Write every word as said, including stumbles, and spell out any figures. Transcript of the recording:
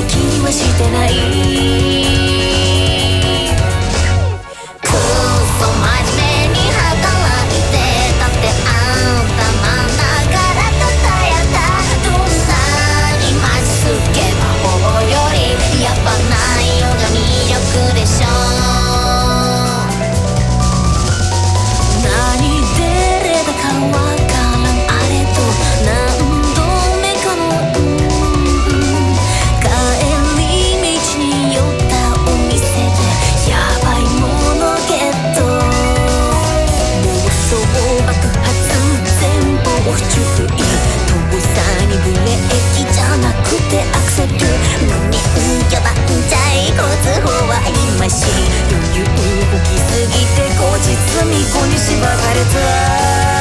気にはしてない。くっそ真面目に働いてたってあんた真ん中からとたやったどんなにまっすけ魔法よりやっぱ内容が魅力でしょ。何でれだかわからんあれと何度目かのうん帰り道に寄ったお店でやばいものゲット妄想爆発全部不注意遠さにブレーキじゃなくてアクセル無人魚盤じゃい交通法はありまし余裕吹きすぎて後日巫女に縛られた。